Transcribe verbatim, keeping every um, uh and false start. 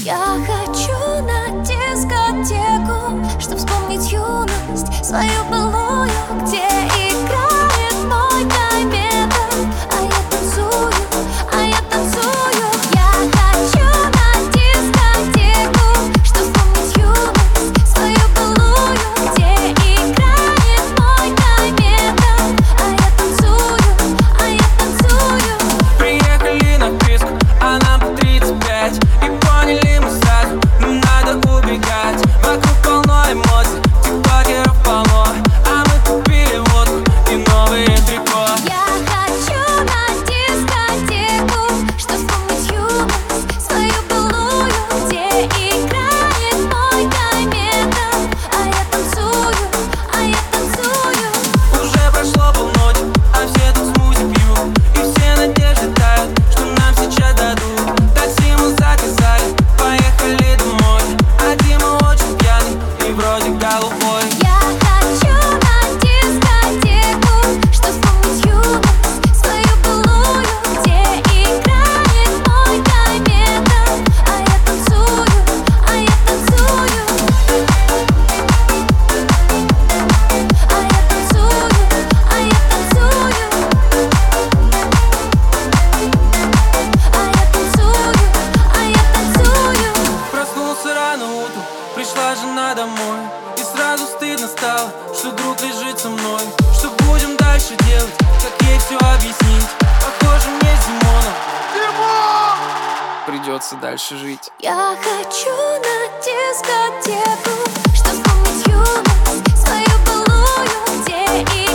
Я хочу на дискотеку, чтоб вспомнить юность свою былую, где играет мой тайм-метр, а я танцую, а я танцую. Я хочу на дискотеку, чтоб вспомнить юность свою былую, где играет мой тайм-метр, а я танцую, а я танцую. Приехали на писк, а нам по тридцать пять, и поняли мы сразу, нам надо убегать. Вокруг полно эмоций, тиктокеров полно, а мы купили водку и новые трико. Я хочу на дискотеку, чтоб вспомнить юность свою былую, где играет мой тайм-метр, а я танцую, а я танцую. Уже прошло полночи, а все тут смузи пьют, и все надежды тают, что нам сейчас дадут. Такси мы заказали, поехали домой, а Дима очень пьяный и вроде голубой. Я хочу на дискотеку, чтоб вспомнить юность свою былую, где играет мой тайм-метр, а я танцую, а я танцую. А я танцую, а я танцую. А я танцую, а я танцую. Проснулся рано утром, пришла жена домой, и сразу стыдно стало, что друг лежит со мной. Что будем дальше делать, как ей все объяснить? Похоже, мне с Димоном придется дальше жить. Я хочу на дискотеку, чтоб вспомнить юность свою былую, где